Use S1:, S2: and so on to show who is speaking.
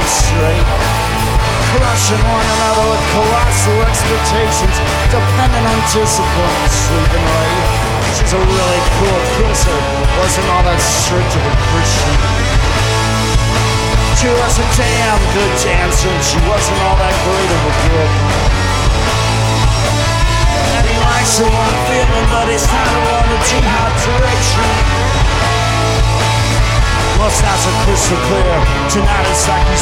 S1: live straight, crushing one another with colossal expectations, dependent on discipline and sleeping late. She's a really cool kisser, wasn't all that strict of a Christian. She was a damn good dancer, and she wasn't all that great of a girl. And he likes the one feeling, but he's kind of on a dehydration. Mustache are crystal clear. Tonight it's like he's